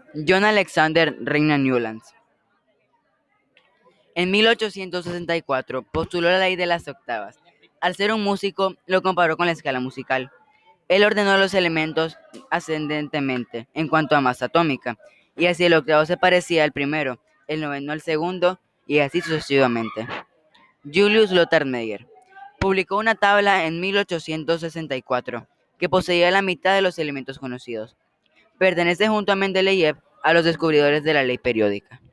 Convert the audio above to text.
John Alexander Reina Newlands. En 1864 postuló la ley de las octavas. Al ser un músico, lo comparó con la escala musical. Él ordenó los elementos ascendentemente en cuanto a masa atómica, y así el octavo se parecía al primero, el noveno al segundo, y así sucesivamente. Julius Lothar Meyer publicó una tabla en 1864 que poseía la mitad de los elementos conocidos. Pertenece junto a Mendeleev a los descubridores de la ley periódica.